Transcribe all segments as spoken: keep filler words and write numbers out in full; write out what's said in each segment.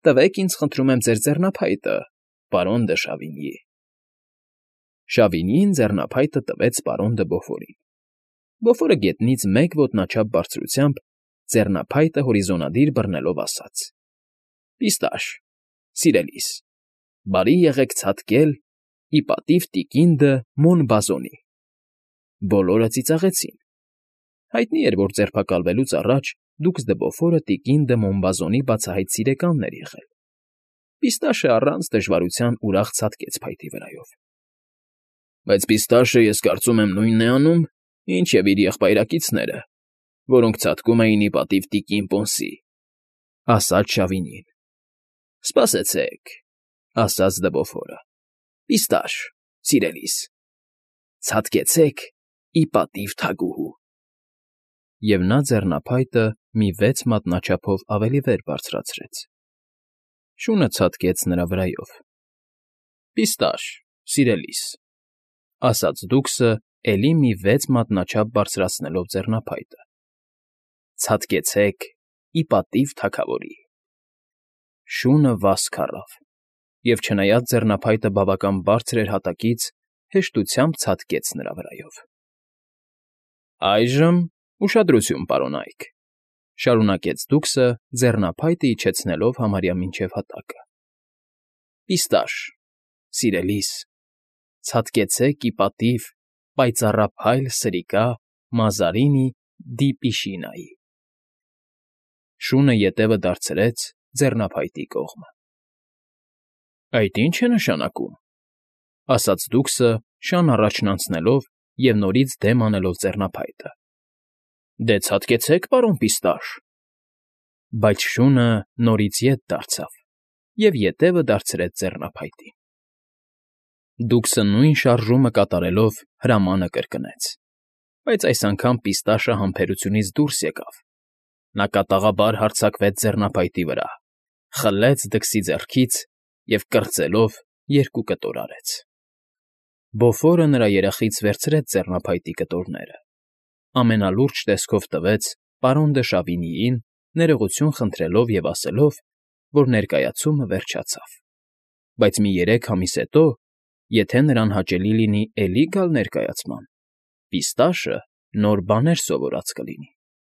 Տվեք ինձ, խնդրում եմ, ձեր ձեռնափայտը, պարոն դը Շավինյի։ Շավինյին ձեռնափայտը տվեց պարոն դը Բոֆորին։ Բոֆորը գետնից մեկ ոտնաչափ բարձրությամբ ձեռնափայտը հորիզոնադիր բռնելով ասաց. «Պիստաշ, սիրելիս, բարի եղեք ցատկել, ի պատիվ տիկին դը Մոնբազոնի»։ Բոլորը ծիծաղեցին։ Հայտնի էր, որ ձերբակալվելուց առաջ դուքս դը Բոֆորը տիկին դը Մոնբազոնի բացահայտ սիրեկանն էր եղել։ Պիստաշը առանց դժվարության ուրախ ցատկեց փայտի վրայով։ Բայց Պիստաշը, ես կարծում եմ, նույնն է անում, ինչ և իր եղբայրակիցները, որոնք ցատկում էին ի պատիվ տիկին Պոնսի, ասաց Շավինյին։ Սպասեցեք, ասաց դը Բոֆորը։ Պիստաշ, սիրելիս, ցատկեցեք ի պատիվ թագուհու։ Եվ նա ձեռնափայտը մի վեց մատնաչափով ավելի վեր բարձրացրեց։ Շունը ցատկեց նրա վրայով։ Պիստաշ, սիրելիս, ասաց դուքսը էլի մի վեց մատնաչափ բարձրացնելով ձեռնափայտը։ Ցատկեցեք ի պատիվ թագավորի։ Շունը վազք առավ, և չնայած ձեռնափայտը բավական բարձր էր հատակից, հեշտությամբ ցատկեց նրա վրայով։ Այժմ ուշադրություն, պարոնայք, շարունակեց դուքսը, ձեռնափայտը իջեցնելով համարյա մինչև հատակը։ Պիստաշ, սիրելիս, ցատկեցեք ի պատիվ պայծառափայլ սրիկա Մազարինի դի Պիշինայի։ Շունը ետևը դարձրեց ձեռնափայտի կողմը։ Այդ ի՞նչ է նշանակում, ասաց դուքսը, շան առաջնացնելով և նորից դեմ անելով ձեռնափայտը։ Դե ցատկեցեք, պարոն Պիստաշ։ Բայց շունը նորից ետ դարձավ և ետևը դարձրեց ձեռնափայտին։ Դուքսը նույն շարժումը կատարելով հրամանը կրկնեց։ Բայց այս անգամ Պիստաշը համբերությունից դուրս եկավ։ Նա կատաղաբար հարձակվեց ձեռնափայտի վրա, խլեց դքսի ձեռքից և կրծելով երկու կտոր արեց։ Բոֆորը նրա երախից վերցրեց ձեռնափայտի կտորները, ամենալուրջ տեսքով տվեց պարոն դը Շավինիին, ներողություն խնդրելով և ասելով, որ ներկայացումը վերջացավ, բայց մի երեք ամիս հետո, եթե նրան հաճելի լինի էլի գալ ներկայացման, Պիստաշը նոր բաներ սովորած կլինի։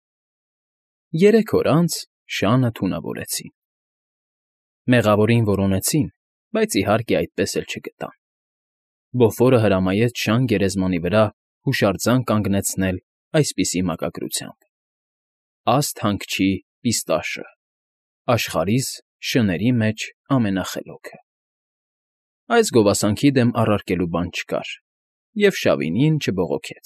Երեք օր անց շանը թունավորեցին։ Մեղավորին որոնեցին, բայց իհարկե այդպես էլ չգտան։ Բոֆորը հրամայեց շան գերեզմանի վրա հուշարձան կանգնեցնել այսպիսի մակագրությամբ. Աստ հանգչի Պիստաշը, աշխարհիս շների մեջ ամենախելոքը։ Այս գովասանքի դեմ առարկելու բան չկար, և Շավինիին չբողոքեց։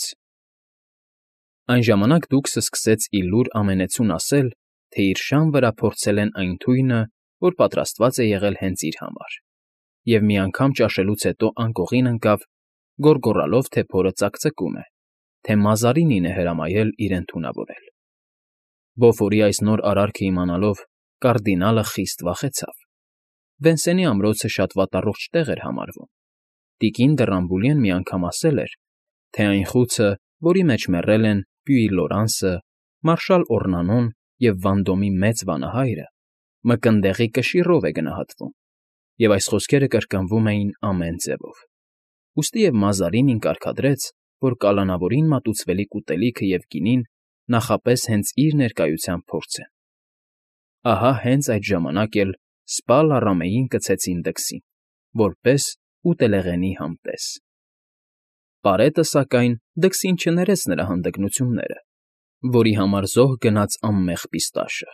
Այն ժամանակ դուքսը սկսեց ի լուր ամենեցուն ասել, թե իր շան վրա փորձել են այն թույնը, որ պատրաստված է եղել հենց իր համար, և մի անգամ ճաշելուց հետո անկողին ընկավ, գոռգոռալով, թե փորը ծակծկում է, թե Մազարինին է հրամայել իրեն թունավորել։ Բոֆորի այս նոր արարքը իմանալով, կարդինալը խիստ վախեցավ։ Վենսենի ամրոցը շատ վատառողջ տեղ էր համարվում։ Տիկին դը Ռամբուլիեն մի անգամ ասել էր, թե այն խուցը, որի մեջ մեռել են Պյուի Լորանսը, մարշալ Օռնանոն և Վանդոմի մեծ վանահայրը, մկնդեղի կշիռով է գնահատվում, և այս խոսքերը կրկնվում էին ամեն ձևով։ Ուստի և Մազարինին կարգադրեց, որ կալանավորին մատուցվելիք ուտելիքը և գինին նախապես հենց իր ներկայությամբ փորձեն։ Ահա հենց այդ ժամանակ էլ սպա լառամեին կցեցին դքսին, որպես ուտելեղենի համտես։ Պարետը, սակայն, դքսին չներեց նրա հանդգնությունները, որի համար զոհ գնաց անմեղ Պիստաշը։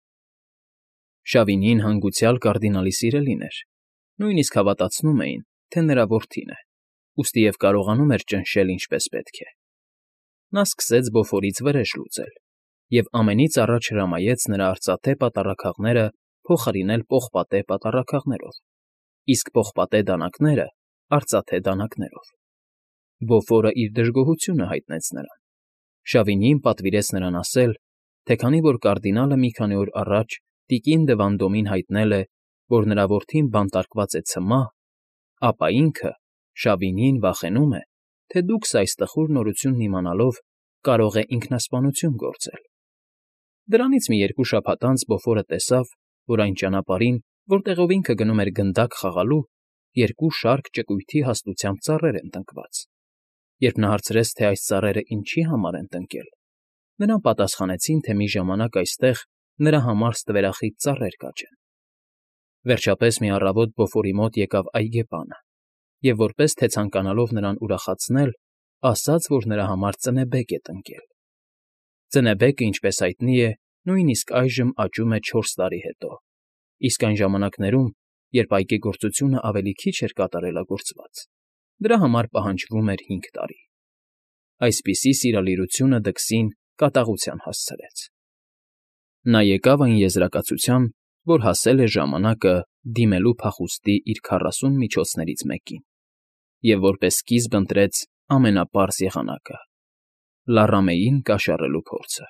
Շավինիին հանգուցյալ կարդինալի սիրելին էր, նույնիսկ հավատացնում էին, թե նրա որդին է, ուստի և կարողանում էր ճնշել ինչպես պետք է։ Նա սկսեց Բոֆորից վրեժ լուծել և ամենից առաջ հրամայեց նրա արծաթե պատառաքաղները փոխարինել պողպատե պատառաքաղներով, իսկ պողպատե դանակաները արծաթե դանականներով։ Բոֆորը իր դժգոհությունը հայտնեց նրան։ Շավինիին պատվիրեց նրան ասել, թե քանի որ կարդինալը մի քանի օր առաջ տիկին դը Վանդոմին հայտնել է, որ նրա որդին բանտարկված է ցմահ, ապա ինքը՝ Շավինիին վախենում է, թե դուքսը այս տխուր նորությունն իմանալով կարող է ինքնասպանություն գործել։ Դրանից մի երկու շաբաթ անց Բոֆորը տեսավ, որ այն ճանապարհին, որտեղով ինքը գնում էր գնդակ խաղալու, երկու շարք ճկույթի հաստությամբ ծառեր են տնկված։ Երբ նա հարցրեց, թե այս ծառերը ինչի համար են տնկել, նրան պատասխանեցին, թե մի ժամանակ այստեղ նրա համար ստվերախիտ ծառեր կաճեն։ Վերջապես մի առավոտ Բոֆորի մոտ եկավ այգեպանը և, որպես թե ցանկանալով նրան ուրախացնել, ասաց, որ նրա համար ծնեբեկ է տնկել։ Ծնեբեկը, ինչպես հայտնի է, նույնիսկ այժմ աճում է չորս տարի հետո, իսկ այն ժամանակներում, երբ այգեգործությունը ավելի քիչ էր կատարելագործված, դրա համար պահանջվում էր հինգ տարի։ Այսպիսի սիրալիրությունը դքսին կատաղության հասցրեց։ Նա եկավ այն եզրակացության, որ հասել է ժամանակը դիմելու փախուստի իր քառասուն միջոցներից մեկին, և որպես սկիզբ ընտրեց ամենապարզ եղանակը՝ Լառամեին կաշառելու փորձը։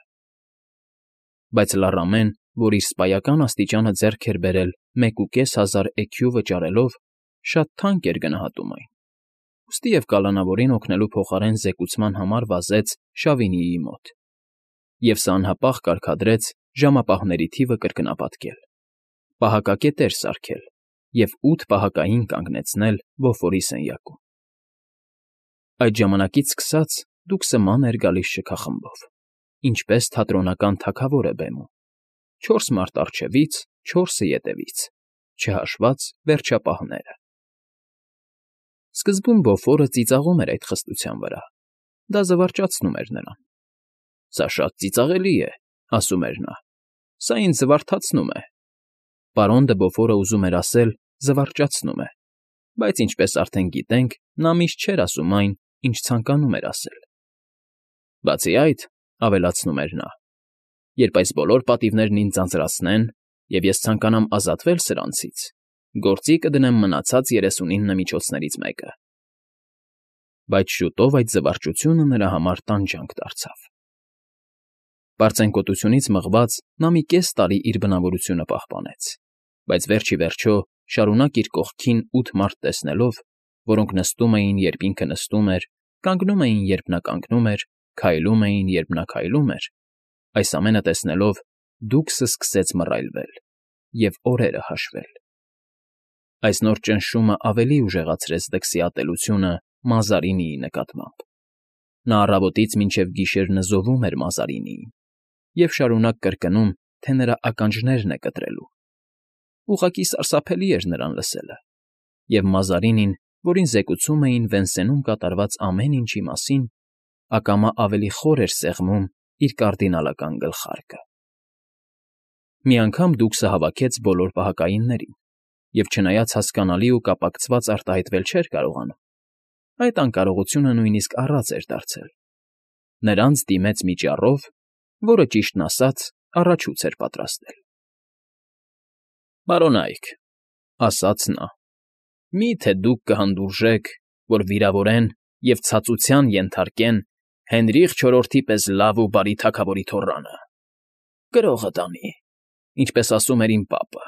Բայց Լառամեն, որ իր սպայական աստիճանը ձեռք էր բերել մեկուկես հազար էքյու վճարելով, շատ թանկ էր գնահատում այն, ուստի և կալանավորին օգնելու փոխարեն զեկուցման համար վազեց Շավինիի մոտ, և սա անհապաղ կարգադրեց ժամապահների թիվը կրկնապատկել, պահակակետեր սարքել և ութ պահակային կանգնեցնել Բոֆորի սենյակում։ Այդ ժամանակից սկսած դուքսը ման էր գալիս շքախմբով, ինչպես թատրոնական թագավոր է բեմում, չորս մարդ առջևից, չորսը ետևից, չհաշված վերջապահները։ Սկզբում Բոֆորը ծիծաղում էր այդ խստության վրա, դա զվարճացնում էր նրան։ «Սա շատ ծիծաղելի է,֊ ասում էր նա,֊ սա ինձ զվարթացնում է»։ Պարոն դը Բոֆորը ուզում էր ասել «զվարճացնում է», բայց, ինչպես արդեն գիտենք, նա միշտ չէր ասում այն, ինչ ցանկանում էր ասել։ «Բացի այդ,֊ ավելացնում էր նա,֊ երբ այս բոլոր պատիվներն ինձ ձանձրացնեն, և ես ցանկանամ ազատվել սրանցից, գործի կդնեմ մնացած երեսունինը միջոցներից մեկը»։ Բայց շուտով այդ զվարճությունը նրա համար տանջանք դարձավ։ Պարծենկոտությունից մղված՝ նա մի կես տարի իր բնավորությունը պահպանեց, բայց վերջ ի վերջո շարունակ իր կողքին ութ մարդ տեսնելով, որոնք նստում էին, երբ ինքը նստում էր, կանգնում էին, երբ նա կանգնում էր, քայլում էին, երբ նա քայլում էր, այս ամենը տեսնելով դուքսը սկսեց մռայլվել և օրերը հաշվել։ Այս նոր ճնշումը ավելի ուժեղացրեց դքսի ատելությունը Մազարինիի նկատմամբ։ Նա առավոտից մինչև գիշեր նզովում էր Մազարինիին և շարունակ կրկնում, թե նրա ականջներն է կտրելու։ Ուղղակի սարսափելի էր նրան լսելը, և Մազարինին, որին զեկուցում էին Վենսենում կատարված ամեն ինչի մասին, ակամա ավելի խոր էր սեղմում իր կարդինալական գլխարկը։ Մի անգամ դուքսը հավաքեց բոլոր պահակայիններին և, չնայած հասկանալի ու կապակցված արտահայտվել չէր կարողանում, այդ անկարողությունը նույնիսկ առած էր դարձել։ Նրանց դիմեց մի ճառով, որը, ճիշտն ասած, առաջուց էր պատրաստել։ «Բարոնայք,֊ ասաց նա,֊ մի՞թե դուք կհանդուրժեք, որ վիրավորեն և ցածության ենթարկեն Հենրիխ չորրորդի պես լավ ու բարի թագավորի թոռանը, գրողը տանի, ինչպես ասում էր իմ պապը։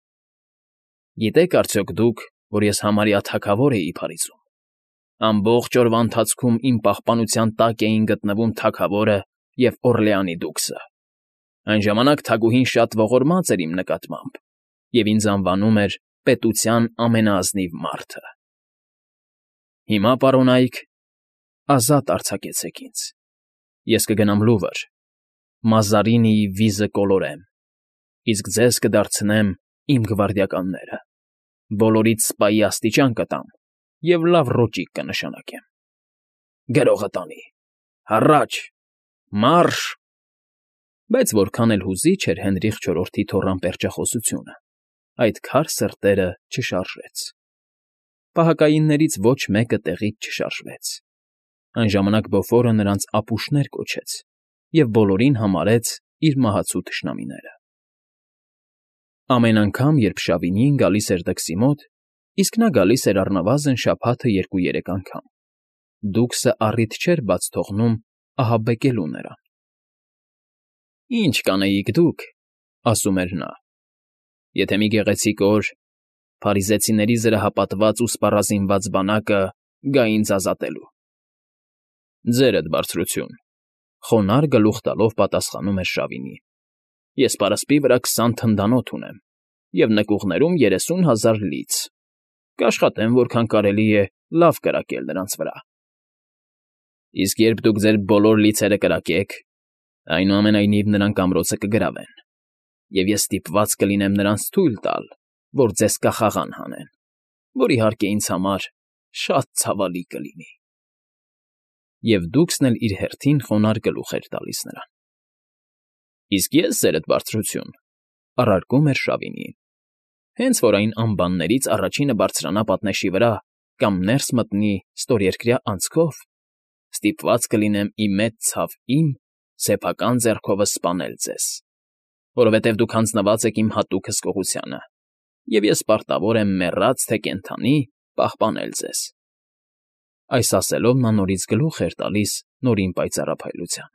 Գիտե՞ք արդյոք դուք, որ ես համարյա թագավոր էի Փարիզում, ամբողջ օրվա ընթացքում իմ պահպանության տակ էին գտնվում թագավորը և Օռլեանի դուքսը։ Այն ժամանակ թագուհին շատ ողորմած էր իմ նկատմամբ և ինձ անվանում էր պետության ամենաազնիվ մարդը։ Հիմա, պարոնայք, ազատ արձակեցեք ինձ, ես կգնամ Լուվր, Մազարինիի վիզը կոլորեմ, իսկ ձեզ կդարձնեմ իմ գվարդիականները, բոլորիդ սպայի աստիճան կտամ և լավ ռոճիկ կնշանակեմ։ Գրողը տանի, հառաչ, մա՛ռշ»։ Բայց որքան էլ հուզիչ էր Հենրիխ չորրորդի թոռան պերճախոսությունը, այդ քար սրտերը չշարժեց։ Պահակայիններից ոչ մեկը տեղից չշարժվեց։ Այն ժամանակ Բոֆորը նրանց ապուշներ կոչեց և բոլորին համարեց իր մահացու թշնամիները։ Ամեն անգամ, երբ Շավինիին գալիս էր դքսի մոտ, իսկ նա գալիս էր առնվազն շաբաթը երկու֊երեք անգամ, դուքսը առիթ չէր բաց թողնում ահաբեկելու նրան։ «Ի՞նչ կանեիք դուք,֊ ասում էր նա,֊ եթե մի գեղեցիկ օր փարիզեցիների զրահապատված ու սպառազինված բանակը գա ինձ ազատելու»։ «Ձերդ, բարձրություն,֊ խոնարհ գլուխ տալով պատասխանում էր Շավինին,֊ ես պարսպի վրա քսան թնդանոթ ունեմ, և նկուղներում երեսուն հազար լից. կաշխատեմ, որքան կարելի է լավ կրակել նրանց վրա։ ֊ Իսկ երբ դուք ձեր բոլոր լիցերը կրակեք, այնուամենայնիվ նրանք ամրոցը կգրավեն, և ես ստիպված կլինեմ նրանց թույլ տալ, որ ձեզ կախաղան հանեն, որ, իհարկե, ինձ համար շատ ցավալի կլինի։ Եվ Դուքսն էլ իր հերթին խոնարհ գլուխ էր տալիս նրան։ ֊ Իսկ ես, ձերդ բարձրություն, ֊ առարկում էր Շավինին, ֊ հենց որ այն ամբաններից առաջինը բարձրանա պատնեշի վրա կամ ներս մտնի ստորերկրյա անցքով, ստիպված կլինեմ ի մեծ ցավ իմ սեփական ձեռքովս սպանել ձեզ, որովհետև դուք հանձնված եք իմ հատուկ հսկողությանը, և ես պարտավոր եմ մեռած թե կենդանի պահպանել ձեզ։ Այս ասելով նա նորից գլուխ էր տալիս Նորին պայծառափայլությանը։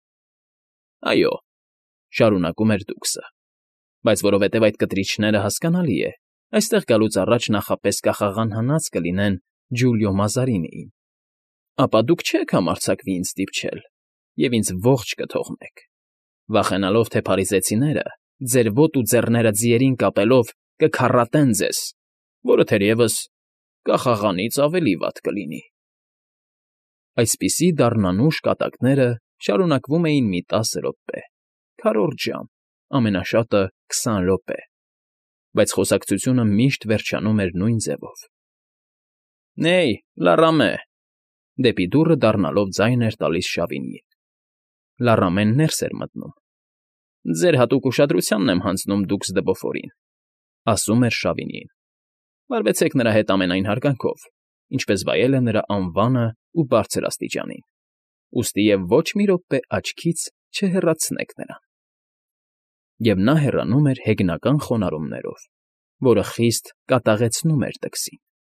֊ Այո, ֊ շարունակում էր Դուքսը, ֊ բայց որովհետև այդ կտրիչները, հասկանալի է, այստեղ գալուց առաջ նախապես կախաղան հանած կլինեն Ջուլիո Մազարինիին, ապա դուք չեք համարձակվի ինձ դիպչել և ինձ ողջ կթողնեք, վախենալով, թե փարիզեցիները, ձեր ոտք ու ձեռները ձիերին կապելով, կքառատեն ձեզ, որը, թերևս, կախաղանից ավելի վատ կլինի։ Այսպիսի դառնանուշ կատակները շարունակվում էին մի տասը րոպե, քառորդ ժամ, ամենաշատը քսան րոպե, բայց խոսակցությունը միշտ վերջանում էր նույն ձևով. «Նեյ, լռամե», դեպի դուռը դառնալով ձայն էր տալիս Շավինիին։ Լառամեն ներս էր մտնում։ ֊ Ձեր հատուկ ուշադրությանն եմ հանձնում Դուքս դը Բոֆորին, ֊ ասում էր Շավինիին։ ֊ Վարվեցեք նրա հետ ամենայն հարգանքով, ինչպես վայել է նրա անվանը ու բարձր աստիճանին, ուստի և ոչ մի րոպե աչքից չհեռացնեք նրան։ Եվ նա հեռանում էր հեգնական խոնարհումներով, որը խիստ կատաղեցնում էր դքսին։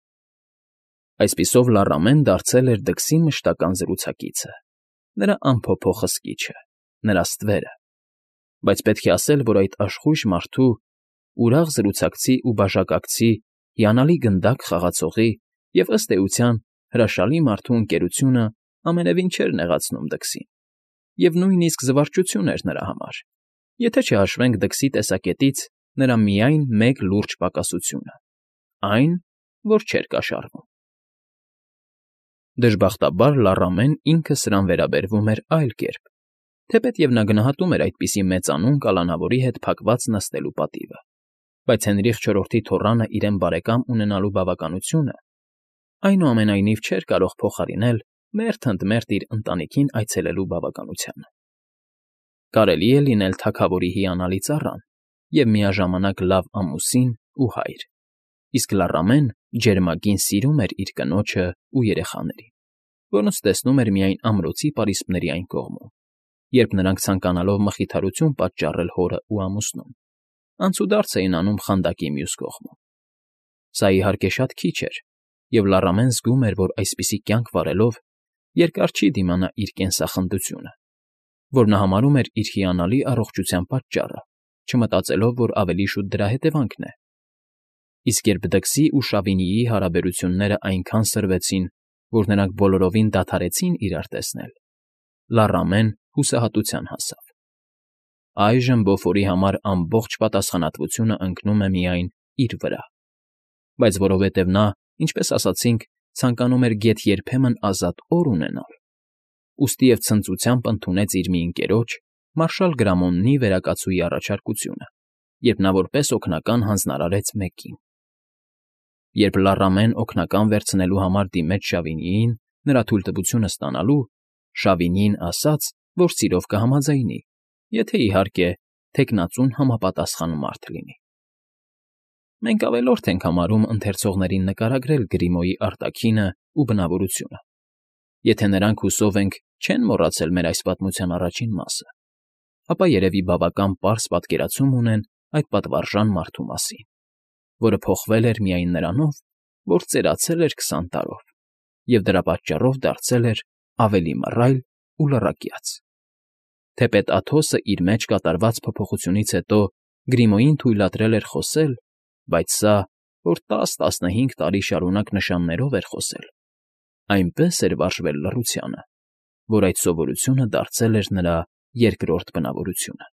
Այսպիսով լառամեն դարձել էր դքսի մշտական զրուցակիցը, նրա անփոփոխ հսկիչը, նրա ստվերը, բայց պետք է ասել, որ այդ աշխույժ մարդու, ուրախ զրուցակցի ու բաժակակցի, հիանալի գնդակ խաղացողի և, ըստ էության, հրաշալի մարդու ընկերությունը ամենևին չէր նեղացնում դքսին, և նույնիսկ զվարճություն էր նրա համար, եթե չհաշվենք դքսի տեսակետից նրա միայն մեկ լուրջ պակասությունը՝ այն, որ չէր կաշառվում։ Դժբախտաբար լառամեն ինքը սրան վերաբերվում էր այլ կերպ, թեպետև նա գնահատում էր այդպիսի մեծանուն կալանավորի հետ փակված նստելու պատիվը, բայց Հենրիխ չորրորդի թոռանը իրեն բարեկամ ունենալու բավականությունը, այնուամենայնիվ չէր կարող փոխարինել մերթ ընդ մերթ իր ընտանիքին այցելելու բավականությանը։ Կարելի է լինել թագավորի հիանալի ծառան և միաժամանակ լավ ամուսին ու հայր, իսկ լառամեն ջերմագին սիրում էր իր կնոջն ու երեխաներին, որոնց տեսնում էր միայն ամրոցի պարիսպների այն կողմում, երբ նրանք, ցանկանալով մխիթարություն պատճառել հորն ու ամուսնուն, անցուդարձ էին անում խանդակի մյուս կողմում։ Սա, իհարկե, շատ քիչ էր, և լառամեն զգում էր, որ այսպիսի կյանք վարելով երկար չի դիմանա իր կենսախնդությունը, որ նա համարում էր իր հիանալի առողջության պատճառը, չմտածելով, որ ավելի շուտ դրա հետևանքն է։ Իսկ երբ դքսի ու Շավինիի հարաբերությունները այնքան սրվեցին, որ նրանք բոլորովին դադարեցին իրար տեսնել, լառամեն հուսահատության հասավ։ Այժմ Բոֆորի համար ամբողջ պատասխանատվությունը ընկնում է միայն իր վրա, բայց որովհետև նա, ինչպես ասացինք, ցանկանում էր գեթ երբեմն ազատ օր ունենալ, ուստի և ցնծությամբ ընդունեց իր մի ընկերոջ՝ մարշալ Գրամոննի վերակացուի առաջարկությունը, երբ նա որպես օգնական հանձնարարեց մեկին։ Երբ լառամեն օգնական վերցնելու համար դիմեց Շավինիին նրա թույլտվությունը ստանալու, Շավինիին ասաց, որ սիրով կհամաձայնի, եթե, իհարկե, թեկնածուն համապատասխան մարդ լինի։ Մենք ավելորդ ենք համարում ընթերցողներին նկարագրել Գրիմոյի արտաքինն ու բնավորությունը, եթե նրանք, հուսով ենք, չեն մոռացել մեր այս պատմության առաջին մասը, ապա երևի բավական պարզ պատկերացում ունեն այդ պատվարժան մարդու մասին, որը փոխվել էր միայն նրանով, որ ծերացել էր քսան տարով և դրա պատճառով դարձել էր ավելի մռայլ ու լռակյաց։ Թեպետ Աթոսը իր մեջ կատարված փոփոխությունից հետո Գրիմոյին թույլատրել էր խոսել, բայց սա, որ տաս֊տասնհինգ տարի շարունակ նշաններով էր խոսել, այնպես էր վարժվել լռությանը, որ այդ սովորությունը դարձել էր նրա երկրորդ բնավորությունը։